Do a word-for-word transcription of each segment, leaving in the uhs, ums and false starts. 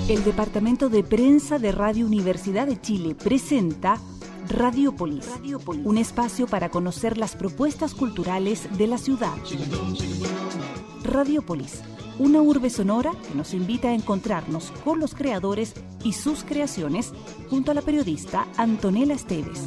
El Departamento de Prensa de Radio Universidad de Chile presenta Radiopolis, Radiopolis, un espacio para conocer las propuestas culturales de la ciudad. Radiopolis, una urbe sonora que nos invita a encontrarnos con los creadores y sus creaciones junto a la periodista Antonella Esteves.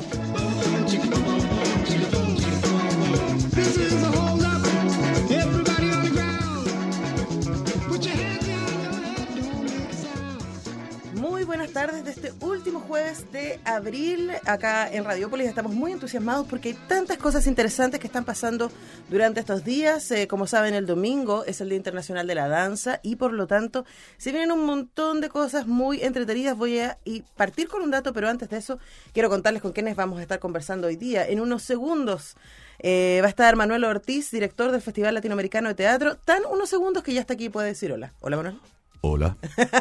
Buenas tardes de este último jueves de abril. Acá en Radiopolis estamos muy entusiasmados porque hay tantas cosas interesantes que están pasando durante estos días. Eh, como saben, el domingo es el Día Internacional de la Danza y por lo tanto se vienen un montón de cosas muy entretenidas. Voy a y partir con un dato, pero antes de eso quiero contarles con quiénes vamos a estar conversando hoy día. En unos segundos eh, va a estar Manuel Ortiz, director del Festival Latinoamericano de Teatro. Tan unos segundos que ya está aquí y puede decir hola. Hola, Manuel. Hola.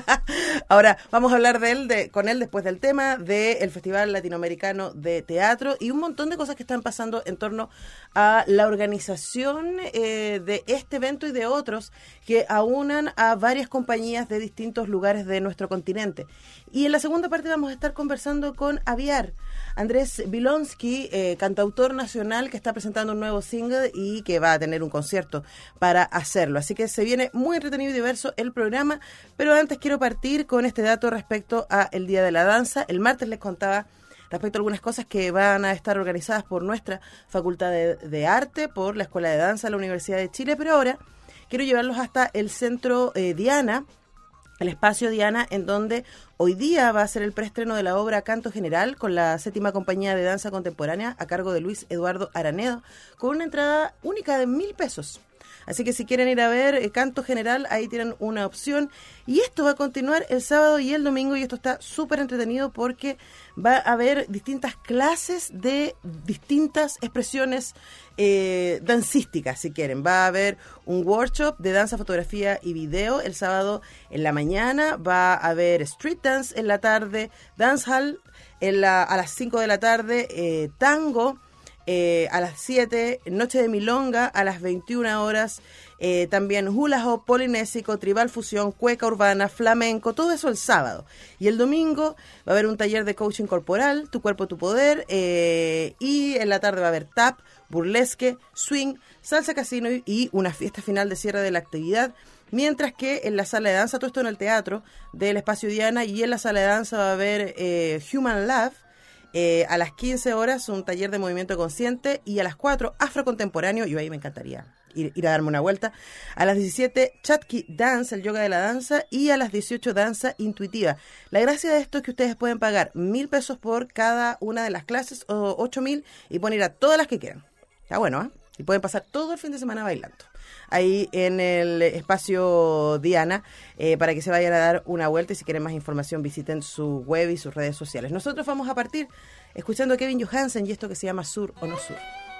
Ahora vamos a hablar de él, de, con él después del tema del Festival Latinoamericano de Teatro y un montón de cosas que están pasando en torno a la organización eh, de este evento y de otros que aunan a varias compañías de distintos lugares de nuestro continente. Y en la segunda parte vamos a estar conversando con Aviar, Andrés Vilonsky, eh, cantautor nacional que está presentando un nuevo single y que va a tener un concierto para hacerlo. Así que se viene muy entretenido y diverso el programa. Pero antes quiero partir con este dato respecto a el Día de la Danza. El martes les contaba respecto a algunas cosas que van a estar organizadas por nuestra Facultad de, de Arte, por la Escuela de Danza de la Universidad de Chile, pero ahora quiero llevarlos hasta el Centro eh, Diana, el espacio Diana, en donde hoy día va a ser el preestreno de la obra Canto General con la séptima compañía de danza contemporánea a cargo de Luis Eduardo Aranedo, con una entrada única de mil pesos. Así que si quieren ir a ver eh, Canto General, ahí tienen una opción. Y esto va a continuar el sábado y el domingo, y esto está súper entretenido porque va a haber distintas clases de distintas expresiones eh, dancísticas, si quieren. Va a haber un workshop de danza, fotografía y video el sábado en la mañana. Va a haber street dance en la tarde, dancehall en la, a las cinco de la tarde, eh, tango. Eh, a las siete, Noche de Milonga a las veintiuna horas, eh, también hula hoop, polinésico, tribal fusión, cueca urbana, flamenco, todo eso el sábado. Y el domingo va a haber un taller de coaching corporal, Tu Cuerpo, Tu Poder, eh, y en la tarde va a haber tap, burlesque, swing, salsa casino y, y una fiesta final de cierre de la actividad. Mientras que en la sala de danza, todo esto en el teatro del Espacio Diana, y en la sala de danza va a haber eh, Human Love. Eh, a las quince horas un taller de movimiento consciente y a las cuatro afro contemporáneo. Yo ahí me encantaría ir, ir a darme una vuelta. A las diecisiete Chatki Dance, el yoga de la danza, y a las dieciocho danza intuitiva. La gracia de esto es que ustedes pueden pagar mil pesos por cada una de las clases o ocho mil y pueden ir a todas las que quieran. Está bueno, ¿eh? Y pueden pasar todo el fin de semana bailando ahí en el espacio Diana, eh, para que se vayan a dar una vuelta, y si quieren más información visiten su web y sus redes sociales. Nosotros vamos a partir escuchando a Kevin Johansen y esto que se llama Sur o No Sur.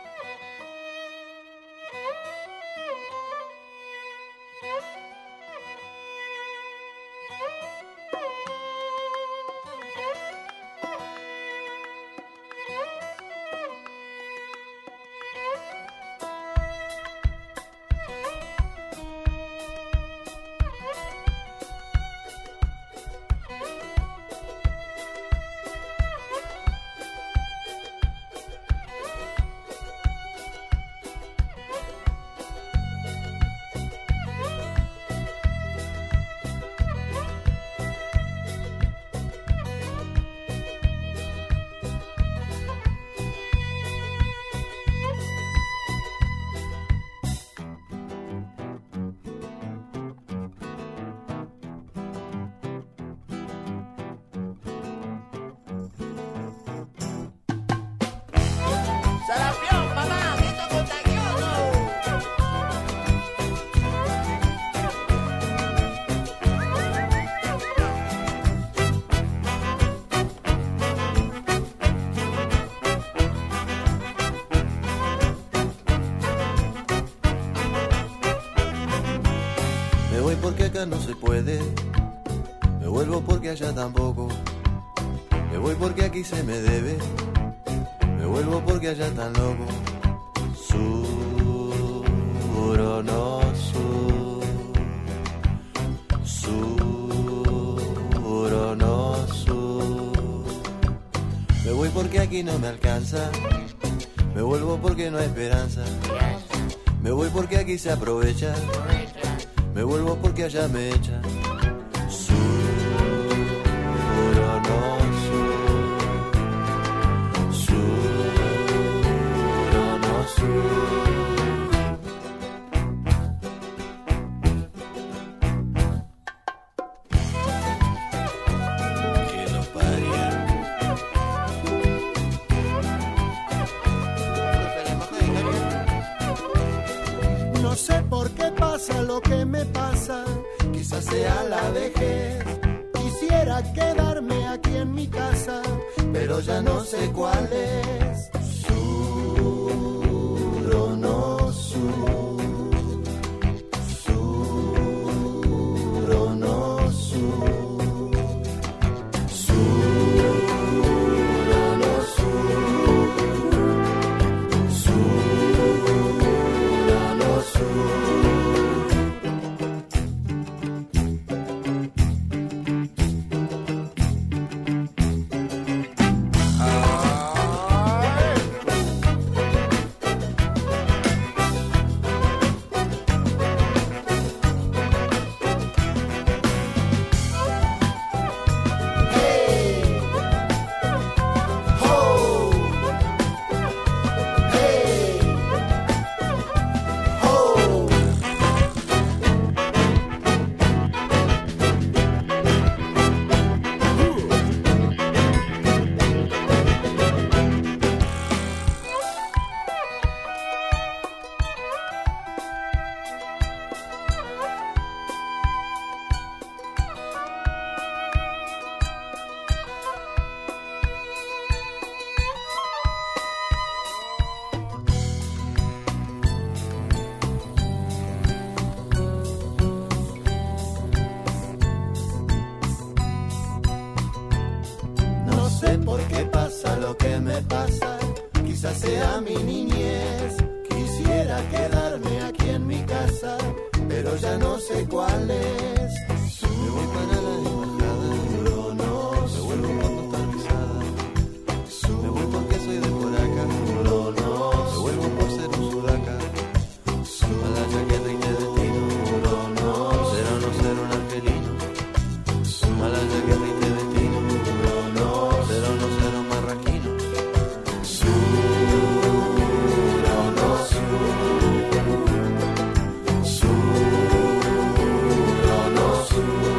porque acá no se puede. Me vuelvo porque allá tampoco. Me voy porque aquí se me debe. Me vuelvo porque allá tan loco. Sur o no sur. Sur porque aquí no me alcanza. Me vuelvo porque no hay esperanza. Me voy porque aquí se aprovecha. Me vuelvo porque allá me echan. Sur o no sur. Sur o no sur. No sé por qué pasa lo que me pasa, Quizás sea la vejez, quisiera quedarme aquí en mi casa, pero ya no sé cuál es. Sur o no sur. Sur o no sur. Sur o no sur. Sur o no sur. No sé por qué pasa lo que me pasa, quizás sea mi niñez. Quisiera quedarme aquí en mi casa, pero ya no sé cuál es. Me voy para la embajada, no, no, me vuelvo cuando está pisada. Me voy porque soy de por acá, no, no, me vuelvo por ser un sudaca. A la chaqueta y de destino, no, no, ser o no ser un angelino. A la chaqueta y de destino, no, no, ser o no ser un marraquino. Sur o no sur. Sur o no sur.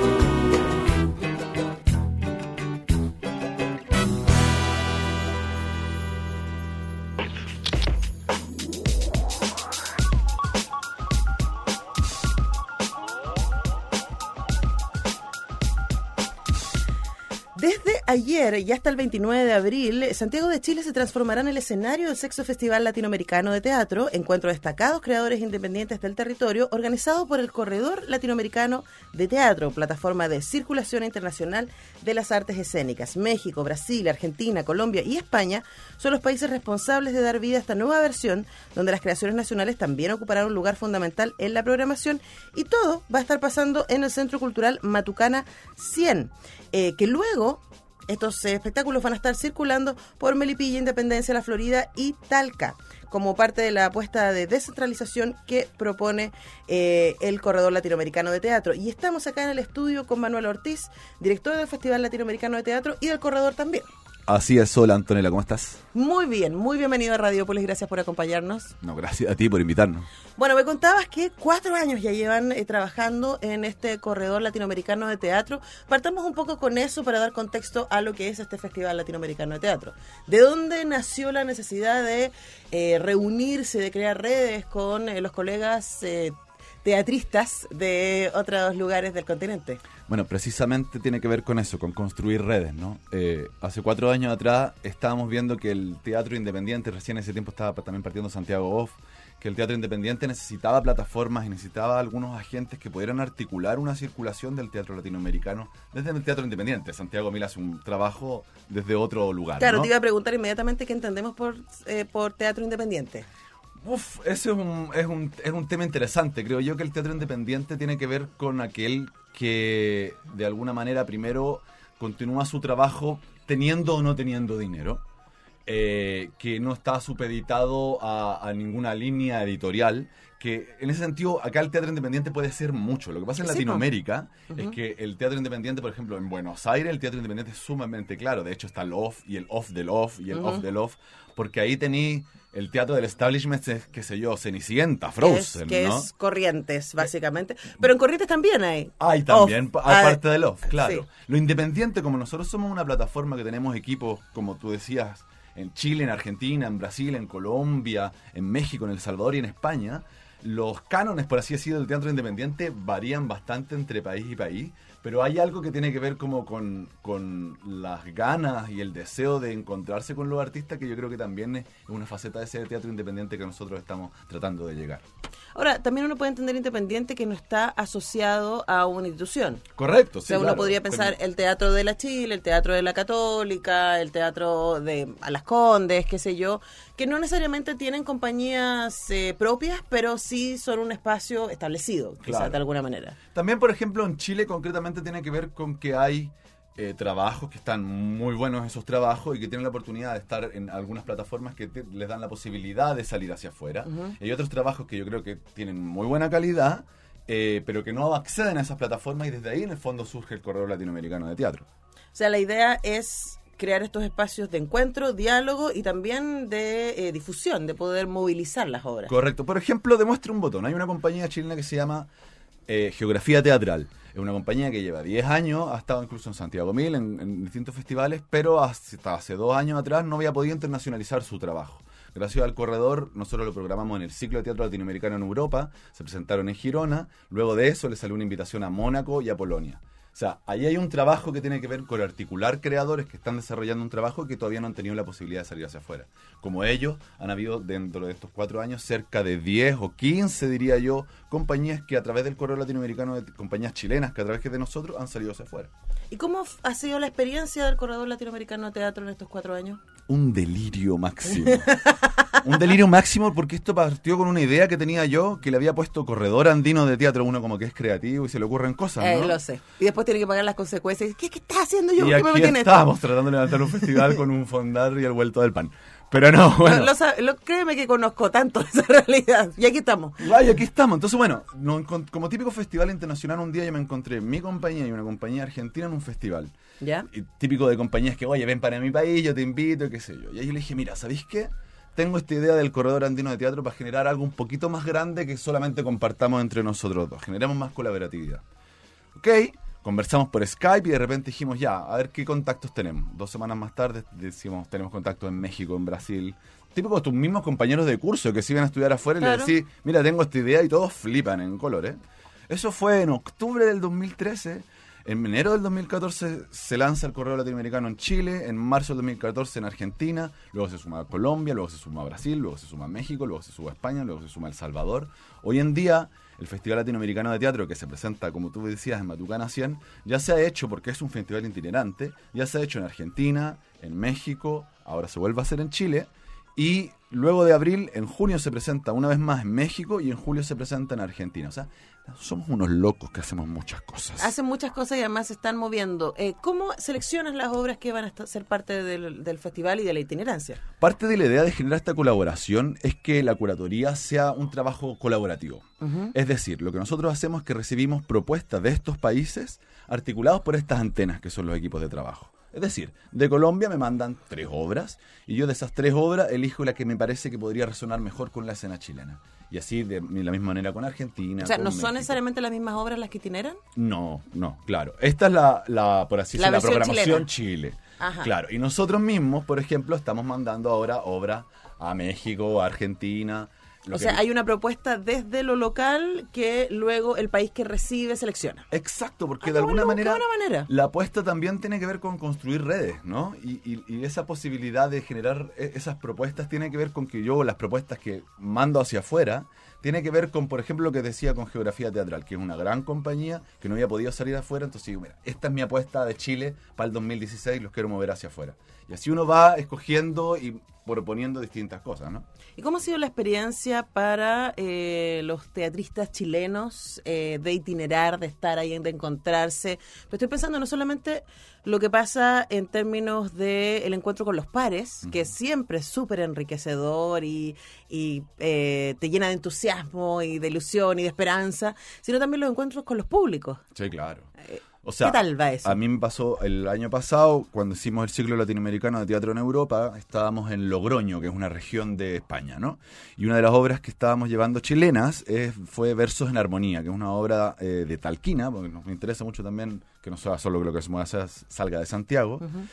Desde ayer y hasta el veintinueve de abril, Santiago de Chile se transformará en el escenario del sexto Festival Latinoamericano de Teatro, encuentro de destacados creadores independientes del territorio, organizado por el Corredor Latinoamericano de Teatro, plataforma de circulación internacional de las artes escénicas. México, Brasil, Argentina, Colombia y España son los países responsables de dar vida a esta nueva versión, donde las creaciones nacionales también ocuparán un lugar fundamental en la programación, y todo va a estar pasando en el Centro Cultural Matucana cien, eh, que luego estos eh, espectáculos van a estar circulando por Melipilla, Independencia, La Florida y Talca, como parte de la apuesta de descentralización que propone eh, el Corredor Latinoamericano de Teatro. Y estamos acá en el estudio con Manuel Ortiz, director del Festival Latinoamericano de Teatro y del Corredor también. Así es, hola Antonella, ¿cómo estás? Muy bien, muy bienvenido a Radiopolis, gracias por acompañarnos. No, gracias a ti por invitarnos. Bueno, me contabas que cuatro años ya llevan eh, trabajando en este Corredor Latinoamericano de Teatro. Partamos un poco con eso para dar contexto a lo que es este Festival Latinoamericano de Teatro. ¿De dónde nació la necesidad de eh, reunirse, de crear redes con eh, los colegas eh, teatristas de otros lugares del continente? Bueno, precisamente tiene que ver con eso, con construir redes, ¿no? Eh, hace cuatro años atrás estábamos viendo que el teatro independiente, recién en ese tiempo estaba también partiendo Santiago Off, que el teatro independiente necesitaba plataformas y necesitaba algunos agentes que pudieran articular una circulación del teatro latinoamericano desde el teatro independiente. Santiago Mil hace un trabajo desde otro lugar, Claro, ¿no? te iba a preguntar inmediatamente qué entendemos por, eh, por teatro independiente. Uf, ese es un, es, un, es un tema interesante. Creo yo que el teatro independiente tiene que ver con aquel que de alguna manera primero continúa su trabajo teniendo o no teniendo dinero. eh, que no está supeditado a, a ninguna línea editorial, que en ese sentido acá el teatro independiente puede ser mucho. Lo que pasa en Sí, Latinoamérica po. es Ujú. que el teatro independiente, por ejemplo, en Buenos Aires, el teatro independiente es sumamente claro. De hecho está el off y el off del off y el Ujú. off del off, porque ahí tení el teatro del establishment, es, qué sé yo, Cenicienta, Que Frozen, es, que ¿no? es Corrientes, básicamente. Pero en Corrientes también hay. Hay también, Off. pa- Ah, aparte del off, claro. sí. Lo independiente, como nosotros somos una plataforma que tenemos equipos, como tú decías, en Chile, en Argentina, en Brasil, en Colombia, en México, en El Salvador y en España, los cánones, por así decirlo, del teatro independiente varían bastante entre país y país, pero hay algo que tiene que ver como con, con las ganas y el deseo de encontrarse con los artistas, que yo creo que también es una faceta de ese teatro independiente que nosotros estamos tratando de llegar. Ahora, también uno puede entender independiente que no está asociado a una institución. Correcto, O sí, sea, uno claro. podría pensar el Teatro de la Chile, el Teatro de la Católica, el Teatro de a Las Condes, qué sé yo, que no necesariamente tienen compañías eh, propias, pero sí son un espacio establecido, quizás Claro. de alguna manera. También, por ejemplo, en Chile concretamente tiene que ver con que hay eh, trabajos que están muy buenos esos trabajos y que tienen la oportunidad de estar en algunas plataformas que te- les dan la posibilidad de salir hacia afuera. Ujú. Y hay otros trabajos que yo creo que tienen muy buena calidad, eh, pero que no acceden a esas plataformas, y desde ahí en el fondo surge el Corredor Latinoamericano de Teatro. O sea, la idea es crear estos espacios de encuentro, diálogo y también de eh, difusión, de poder movilizar las obras. Correcto. Por ejemplo, demuestre un botón. Hay una compañía chilena que se llama eh, Geografía Teatral. Es una compañía que lleva diez años, ha estado incluso en Santiago Mil, en, en distintos festivales, pero hasta hace dos años atrás no había podido internacionalizar su trabajo. Gracias al corredor, nosotros lo programamos en el ciclo de teatro latinoamericano en Europa, se presentaron en Girona, luego de eso le salió una invitación a Mónaco y a Polonia. O sea, ahí hay un trabajo que tiene que ver con articular creadores que están desarrollando un trabajo que todavía no han tenido la posibilidad de salir hacia afuera. Como ellos, han habido dentro de estos cuatro años cerca de diez o quince, diría yo, compañías que a través del corredor latinoamericano, de, compañías chilenas que a través de nosotros han salido hacia afuera. ¿Y cómo f- ha sido la experiencia del Corredor Latinoamericano de Teatro en estos cuatro años? Un delirio máximo. Un delirio máximo porque esto partió con una idea que tenía yo, que le había puesto Corredor Andino de Teatro, uno como que es creativo y se le ocurren cosas, Eh, ¿no? lo sé. Y después tiene que pagar las consecuencias. ¿Qué, qué estás haciendo yo? Y ¿Por qué me aquí metí en esto? estábamos tratando de levantar un festival con un fondar y el vuelto del pan. Pero no, bueno. Lo- lo sab- lo- créeme que conozco tanto esa realidad. Y aquí estamos. Vaya, aquí estamos. Entonces, bueno, no encont- como típico festival internacional, un día yo me encontré mi compañía y una compañía argentina en un festival. ¿Ya? Y típico de compañías que, oye, ven para mi país, yo te invito, qué sé yo. Y ahí yo le dije, mira, ¿sabéis qué? Tengo esta idea del Corredor Andino de Teatro para generar algo un poquito más grande que solamente compartamos entre nosotros dos. Generemos más colaboratividad. Ok, conversamos por Skype y de repente dijimos, ya, a ver qué contactos tenemos. Dos semanas más tarde decimos, tenemos contactos en México, en Brasil. Típico de tus mismos compañeros de curso que se iban a estudiar afuera y Claro. les decís, mira, tengo esta idea y todos flipan en colores. Eso fue en octubre del dos mil trece. En enero del dos mil catorce se lanza el Corredor Latinoamericano en Chile, en marzo del dos mil catorce en Argentina, luego se suma a Colombia, luego se suma a Brasil, luego se suma a México, luego se suma a España, luego se suma a El Salvador. Hoy en día, el Festival Latinoamericano de Teatro, que se presenta, como tú decías, en Matucana cien, ya se ha hecho, porque es un festival itinerante, ya se ha hecho en Argentina, en México, ahora se vuelve a hacer en Chile, y luego de abril, en junio se presenta una vez más en México y en julio se presenta en Argentina. O sea, somos unos locos que hacemos muchas cosas. Hacen muchas cosas y además se están moviendo. Eh, ¿Cómo seleccionas las obras que van a esta- ser parte del, del festival y de la itinerancia? Parte de la idea de generar esta colaboración es que la curatoría sea un trabajo colaborativo. Ujú. Es decir, lo que nosotros hacemos es que recibimos propuestas de estos países articulados por estas antenas que son los equipos de trabajo. Es decir, de Colombia me mandan tres obras y yo de esas tres obras elijo la que me parece que podría resonar mejor con la escena chilena. Y así de la misma manera con Argentina. O sea, con ¿no son México. necesariamente las mismas obras las que itineran? No, no, claro. Esta es la, la por así La decirlo, la versión programación chilena. Chile. Ajá. Claro, y nosotros mismos, por ejemplo, estamos mandando ahora obra a México, a Argentina. Lo O que- sea, hay una propuesta desde lo local que luego el país que recibe selecciona. Exacto, porque Ah, de qué alguna bueno, qué manera, buena manera. la apuesta también tiene que ver con construir redes, ¿no? Y, y- y esa posibilidad de generar e- esas propuestas tiene que ver con que yo las propuestas que mando hacia afuera, tiene que ver con, por ejemplo, lo que decía con Geografía Teatral, que es una gran compañía que no había podido salir afuera, entonces digo, mira, esta es mi apuesta de Chile para el dos mil dieciséis, los quiero mover hacia afuera. Y así uno va escogiendo y proponiendo distintas cosas, ¿no? ¿Y cómo ha sido la experiencia instancia para eh, los teatristas chilenos eh, de itinerar, de estar ahí, de encontrarse. Pero estoy pensando no solamente lo que pasa en términos de el encuentro con los pares, uh-huh. que siempre es súper enriquecedor y, y eh, te llena de entusiasmo y de ilusión y de esperanza, sino también los encuentros con los públicos. Sí, claro. Eh, O sea, ¿qué tal va eso? A mí me pasó el año pasado, cuando hicimos el ciclo latinoamericano de teatro en Europa, estábamos en Logroño, que es una región de España, ¿no? Y una de las obras que estábamos llevando chilenas es, fue Versos en Armonía, que es una obra eh, de Talquina, porque nos interesa mucho también que no sea solo que lo que se mueva salga de Santiago. Uh-huh.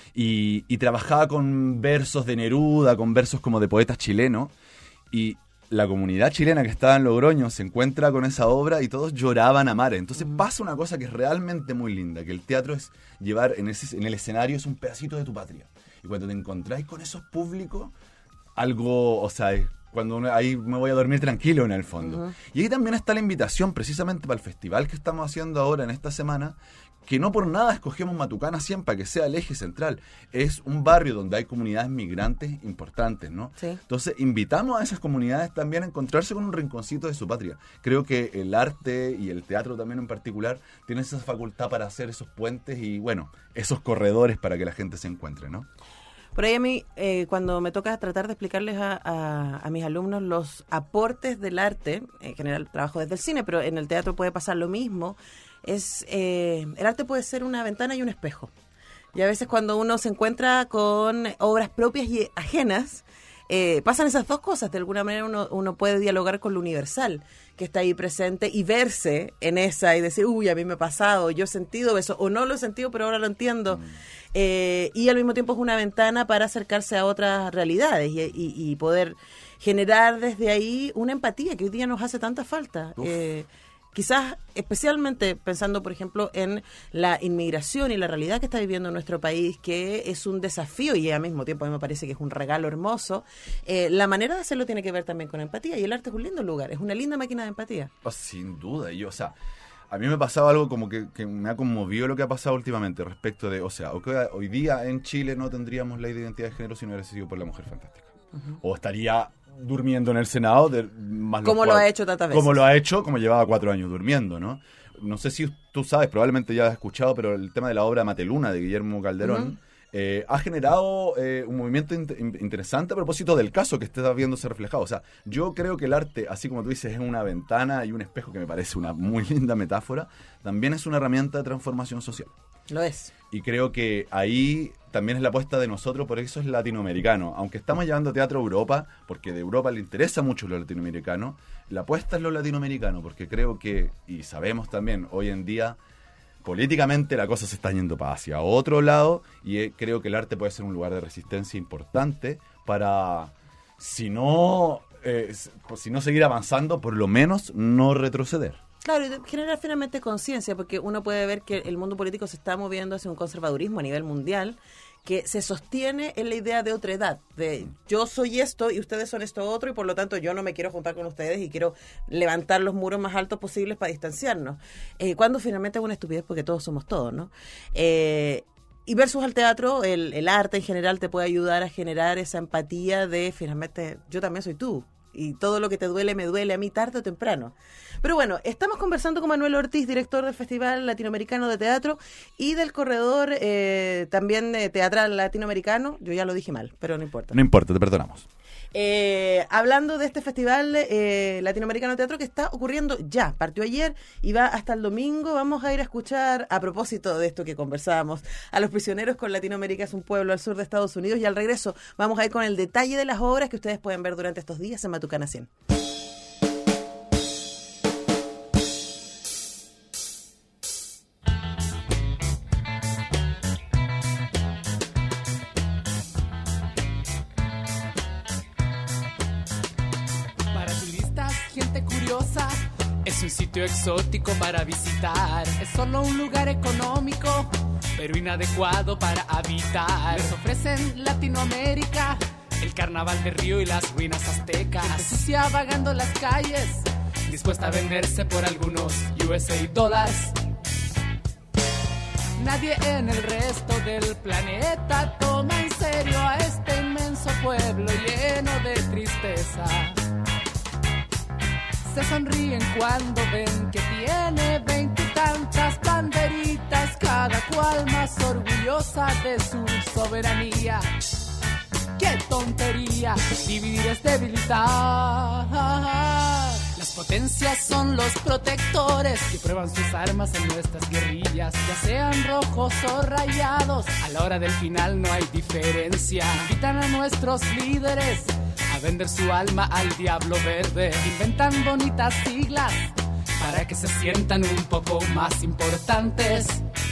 y, y trabajaba con versos de Neruda, con versos como de poetas chilenos, y la comunidad chilena que estaba en Logroño se encuentra con esa obra y todos lloraban a mares. Entonces uh-huh. pasa una cosa que es realmente muy linda, que el teatro es llevar en, ese, en el escenario es un pedacito de tu patria. Y cuando te encontráis con esos públicos, algo, o sea, cuando uno, ahí me voy a dormir tranquilo en el fondo. Uh-huh. Y ahí también está la invitación precisamente para el festival que estamos haciendo ahora en esta semana, que no por nada escogemos Matucana cien para que sea el eje central. Es un barrio donde hay comunidades migrantes importantes, ¿no? Sí. Entonces, invitamos a esas comunidades también a encontrarse con un rinconcito de su patria. Creo que el arte y el teatro también en particular tienen esa facultad para hacer esos puentes y, bueno, esos corredores para que la gente se encuentre, ¿no? Por ahí a mí, eh, cuando me toca tratar de explicarles a, a, a mis alumnos los aportes del arte, en general trabajo desde el cine, pero en el teatro puede pasar lo mismo, es eh, el arte puede ser una ventana y un espejo. Y a veces cuando uno se encuentra con obras propias y ajenas, eh, pasan esas dos cosas. De alguna manera uno, uno puede dialogar con lo universal que está ahí presente y verse en esa y decir, uy, a mí me ha pasado, yo he sentido eso, o no lo he sentido, pero ahora lo entiendo. Mm. Eh, y al mismo tiempo es una ventana para acercarse a otras realidades y, y, y poder generar desde ahí una empatía que hoy día nos hace tanta falta. Eh, quizás especialmente pensando, por ejemplo, en la inmigración y la realidad que está viviendo nuestro país, que es un desafío y al mismo tiempo a mí me parece que es un regalo hermoso. Eh, la manera de hacerlo tiene que ver también con empatía y el arte es un lindo lugar, es una linda máquina de empatía. Oh, sin duda, yo, o sea, a mí me pasaba algo como que, que me ha conmovido lo que ha pasado últimamente respecto de, o sea, hoy día en Chile no tendríamos ley de identidad de género si no hubiera sido por la Mujer Fantástica. Uh-huh. O estaría durmiendo en el Senado. De, más como lo ha hecho tantas veces. Como lo ha hecho, como llevaba cuatro años durmiendo, ¿no? No sé si tú sabes, probablemente ya has escuchado, pero el tema de la obra Mateluna de Guillermo Calderón uh-huh. eh, ha generado eh, un movimiento in- interesante a propósito del caso que está viéndose reflejado. O sea, yo creo que el arte, así como tú dices, es una ventana y un espejo, que me parece una muy linda metáfora, también es una herramienta de transformación social. Lo es. Y creo que ahí también es la apuesta de nosotros, por eso es latinoamericano. Aunque estamos llevando teatro a Europa, porque de Europa le interesa mucho lo latinoamericano, la apuesta es lo latinoamericano, porque creo que, y sabemos también, hoy en día, políticamente la cosa se está yendo para hacia otro lado, y eh, creo que el arte puede ser un lugar de resistencia importante para, si no, eh, si no seguir avanzando, por lo menos no retroceder. Claro, y generar finalmente conciencia, porque uno puede ver que el mundo político se está moviendo hacia un conservadurismo a nivel mundial que se sostiene en la idea de otra edad, de yo soy esto y ustedes son esto otro y por lo tanto yo no me quiero juntar con ustedes y quiero levantar los muros más altos posibles para distanciarnos. Eh, cuando finalmente es una estupidez porque todos somos todos, ¿no? Eh, y versus al teatro, el, el arte en general te puede ayudar a generar esa empatía de finalmente yo también soy tú. Y todo lo que te duele, me duele a mí tarde o temprano. Pero bueno, estamos conversando con Manuel Ortiz, director del Festival Latinoamericano de Teatro y del corredor eh, también de teatral latinoamericano. Yo ya lo dije mal, pero no importa. No importa, te perdonamos. Eh, hablando de este Festival eh, Latinoamericano de Teatro que está ocurriendo ya, partió ayer y va hasta el domingo. Vamos a ir a escuchar, a propósito de esto que conversábamos, a Los Prisioneros con Latinoamérica es un pueblo al sur de Estados Unidos, y al regreso vamos a ir con el detalle de las obras que ustedes pueden ver durante estos días en Matucana cien. Es un sitio exótico para visitar. Es solo un lugar económico, pero inadecuado para habitar. Les ofrecen Latinoamérica, el carnaval de Río y las ruinas aztecas. Gente sucia vagando las calles, dispuesta a venderse por algunos U S A dólares. Nadie en el resto del planeta toma en serio a este inmenso pueblo lleno de tristeza. se sonríen cuando ven que tiene veintitantas banderitas, cada cual más orgullosa de su soberanía. ¡Qué tontería! Dividir es debilitar. Las potencias son los protectores que prueban sus armas en nuestras guerrillas, ya sean rojos o rayados. A la hora del final no hay diferencia. Invitan a nuestros líderes a vender su alma al diablo verde. Inventan bonitas siglas para que se sientan un poco más importantes.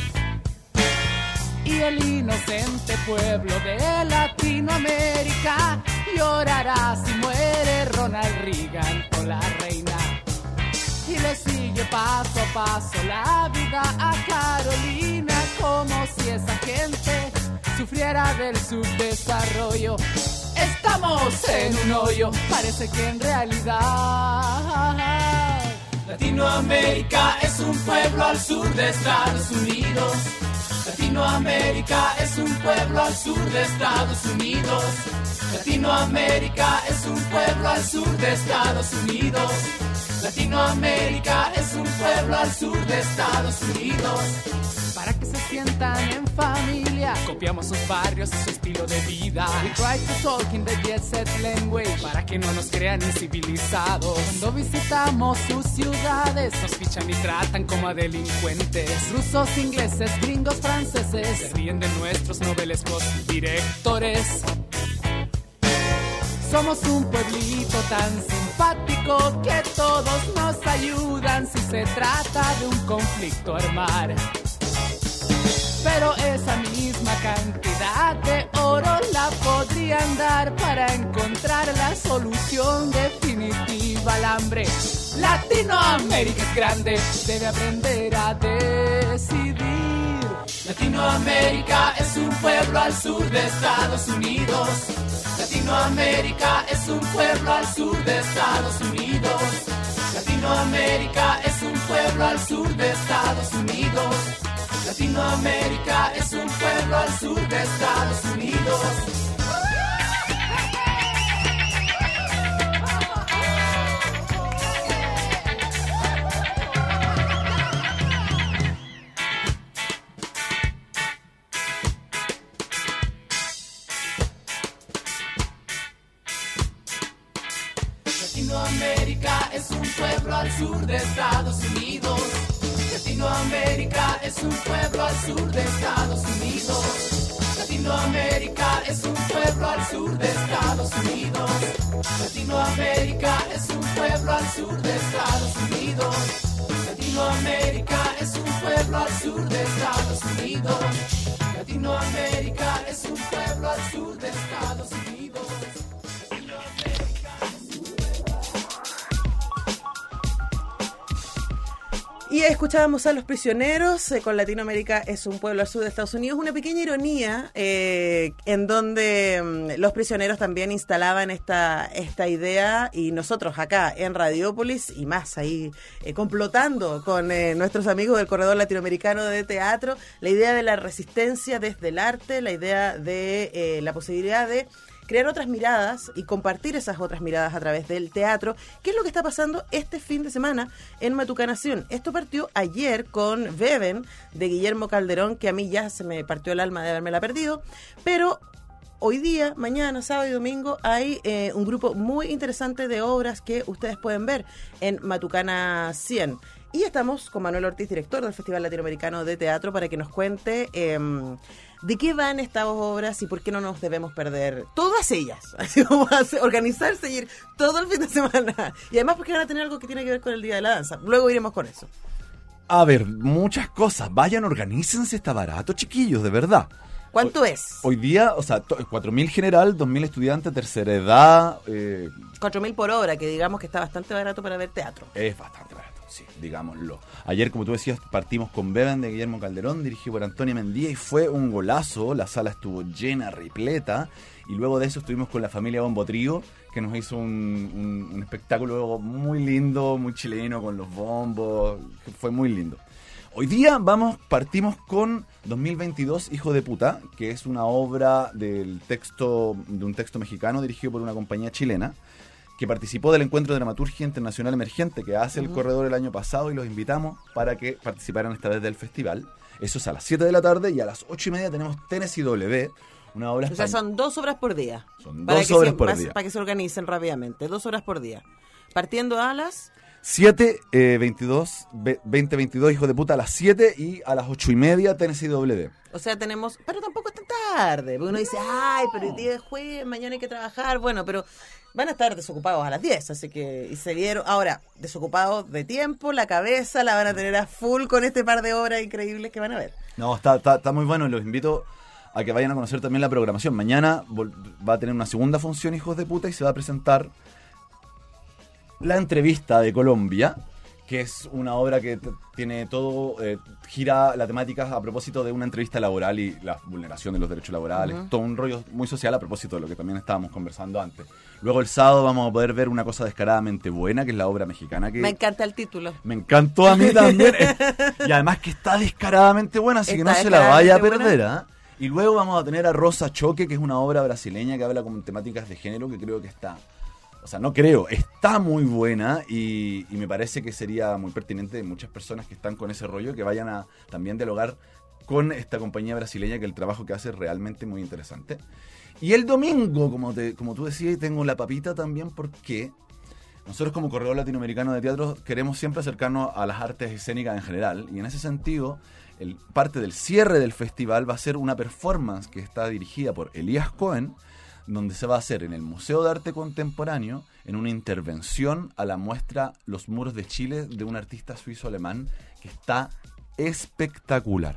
Y el inocente pueblo de Latinoamérica llorará si muere Ronald Reagan o la reina. Y le sigue paso a paso la vida a Carolina, como si esa gente sufriera del subdesarrollo. Estamos en un hoyo, parece que en realidad Latinoamérica es un pueblo al sur de Estados Unidos. Latinoamérica es un pueblo al sur de Estados Unidos. Latinoamérica es un pueblo al sur de Estados Unidos. Latinoamérica es un pueblo al sur de Estados Unidos. Para que se sientan en familia, copiamos sus barrios y su estilo de vida. We try to talk in the jet set language, para que no nos crean incivilizados. Cuando visitamos sus ciudades, nos fichan y tratan como a delincuentes. Rusos, ingleses, gringos, franceses, se ríen de nuestros novelescos directores. Somos un pueblito tan simpático que todos nos ayudan si se trata de un conflicto armar. Pero esa misma cantidad de oro la podrían dar para encontrar la solución definitiva al hambre. Latinoamérica es grande, debe aprender a decidir. Latinoamérica es un pueblo al sur de Estados Unidos. Latinoamérica es un pueblo al sur de Estados Unidos. Latinoamérica es un pueblo al sur de Estados Unidos. Latinoamérica es un pueblo al sur de Estados Unidos. Latinoamérica es un pueblo al sur de Estados Unidos. Latinoamérica es un pueblo al sur de Estados Unidos. Latinoamérica es un pueblo al sur de Estados Unidos. Latinoamérica es un pueblo al sur de Estados Unidos. Latinoamérica es un pueblo al sur de Estados Unidos. Latinoamérica es un pueblo al sur de Estados Unidos. Y escuchábamos a Los Prisioneros eh, con Latinoamérica es un pueblo al sur de Estados Unidos, una pequeña ironía eh, en donde mm, Los Prisioneros también instalaban esta, esta idea, y nosotros acá en Radiópolis y más ahí eh, complotando con eh, nuestros amigos del Corredor Latinoamericano de Teatro, la idea de la resistencia desde el arte, la idea de eh, la posibilidad de crear otras miradas y compartir esas otras miradas a través del teatro. ¿Qué es lo que está pasando este fin de semana en Matucanación? Esto partió ayer con Beben, de Guillermo Calderón, que a mí ya se me partió el alma de haberme la perdido, pero hoy día, mañana, sábado y domingo, hay eh, un grupo muy interesante de obras que ustedes pueden ver en Matucana cien. Y estamos con Manuel Ortiz, director del Festival Latinoamericano de Teatro, para que nos cuente eh, de qué van estas obras y por qué no nos debemos perder todas ellas. Así como organizarse y ir todo el fin de semana. Y además porque van a tener algo que tiene que ver con el Día de la Danza. Luego iremos con eso. A ver, muchas cosas. Vayan, organícense, está barato, chiquillos, de verdad. ¿Cuánto hoy, es? Hoy día, o sea, cuatro mil general, dos mil estudiantes, tercera edad. Eh, cuatro mil por hora, que digamos que está bastante barato para ver teatro. Es bastante barato, sí, digámoslo. Ayer, como tú decías, partimos con Beben de Guillermo Calderón, dirigido por Antonia Mendía, y fue un golazo. La sala estuvo llena, repleta. Y luego de eso estuvimos con la familia Bombo Trío, que nos hizo un, un, un espectáculo muy lindo, muy chileno, con los bombos. Fue muy lindo. Hoy día vamos, partimos con dos mil veintidós, Hijo de Puta, que es una obra del texto, de un texto mexicano dirigido por una compañía chilena, que participó del Encuentro de Dramaturgia Internacional Emergente que hace uh-huh. el corredor el año pasado, y los invitamos para que participaran esta vez del festival. Eso es a las siete de la tarde, y a las ocho y media tenemos Tennessee W, una obra... O sea, son dos obras por día. Son para dos que obras se, por para, día. Para que se organicen rápidamente, dos horas por día. Partiendo a las... siete, eh, veintidós, veinte, veintidós, hijo de puta, a las siete, y a las ocho y media Tennessee W. O sea, tenemos... Pero tampoco es tan tarde, porque uno dice, ay, pero el día de jueves, mañana hay que trabajar. Bueno, pero van a estar desocupados a las diez, así que... Y se vieron... Ahora, desocupados de tiempo, la cabeza la van a tener a full con este par de obras increíbles que van a ver. No, está, está, está muy bueno, los invito a que vayan a conocer también la programación. Mañana va a tener una segunda función, hijos de puta, y se va a presentar La Entrevista de Colombia, que es una obra que t- tiene todo, eh, gira la temática a propósito de una entrevista laboral y la vulneración de los derechos laborales, uh-huh. todo un rollo muy social a propósito de lo que también estábamos conversando antes. Luego el sábado vamos a poder ver Una cosa descaradamente buena, que es la obra mexicana que... Me encanta el título. Me encantó a mí también. Y además que está descaradamente buena, así está que no se la vaya a perder, ¿ah? ¿eh? Y luego vamos a tener a Rosa Choque, que es una obra brasileña que habla con temáticas de género, que creo que está... O sea, no creo, está muy buena, y, y me parece que sería muy pertinente de muchas personas que están con ese rollo que vayan a también dialogar con esta compañía brasileña, que el trabajo que hace es realmente muy interesante. Y el domingo, como, te, como tú decías, tengo la papita también, porque nosotros como Corredor Latinoamericano de Teatro queremos siempre acercarnos a las artes escénicas en general, y en ese sentido, el, parte del cierre del festival va a ser una performance que está dirigida por Elías Cohen, donde se va a hacer en el Museo de Arte Contemporáneo, en una intervención a la muestra Los Muros de Chile, de un artista suizo-alemán que está espectacular.